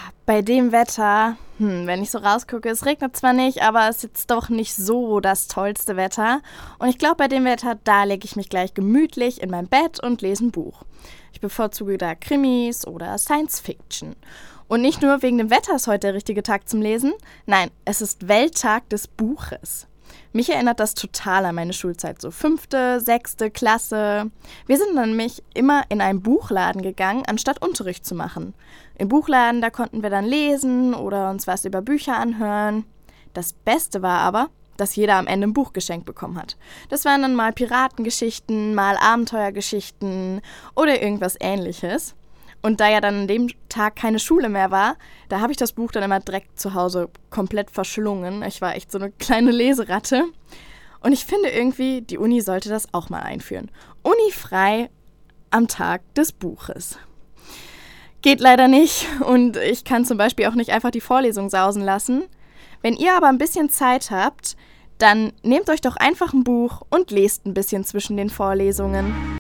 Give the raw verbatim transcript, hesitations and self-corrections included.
bei dem Wetter, hm, wenn ich so rausgucke, es regnet zwar nicht, aber es ist jetzt doch nicht so das tollste Wetter. Und ich glaube, bei dem Wetter, da lege ich mich gleich gemütlich in mein Bett und lese ein Buch. Ich bevorzuge da Krimis oder Science Fiction. Und nicht nur wegen dem Wetter ist heute der richtige Tag zum Lesen. Nein, es ist Welttag des Buches. Mich erinnert das total an meine Schulzeit, so fünfte, sechste Klasse. Wir sind nämlich immer in einen Buchladen gegangen, anstatt Unterricht zu machen. Im Buchladen, da konnten wir dann lesen oder uns was über Bücher anhören. Das Beste war aber, dass jeder am Ende ein Buch geschenkt bekommen hat. Das waren dann mal Piratengeschichten, mal Abenteuergeschichten oder irgendwas Ähnliches. Und da ja dann an dem Tag keine Schule mehr war, da habe ich das Buch dann immer direkt zu Hause komplett verschlungen. Ich war echt so eine kleine Leseratte. Und ich finde irgendwie, die Uni sollte das auch mal einführen. Uni-frei am Tag des Buches. Geht leider nicht und ich kann zum Beispiel auch nicht einfach die Vorlesung sausen lassen. Wenn ihr aber ein bisschen Zeit habt, dann nehmt euch doch einfach ein Buch und lest ein bisschen zwischen den Vorlesungen.